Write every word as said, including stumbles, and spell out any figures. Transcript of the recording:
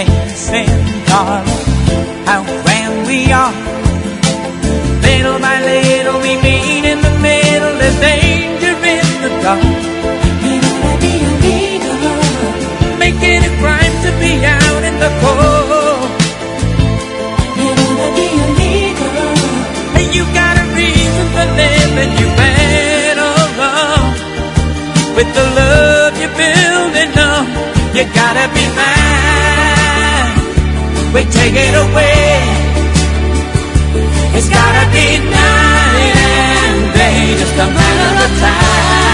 dancing, darling, how grand we are. Little by little we meet in the middle, there's danger in the dark. Make it a crime to be out in the cold. Hey, you got a reason for living, you better run. With the love you're building up, you gotta be mine. Wait, take it away. It's gotta be night and day, just a matter of time.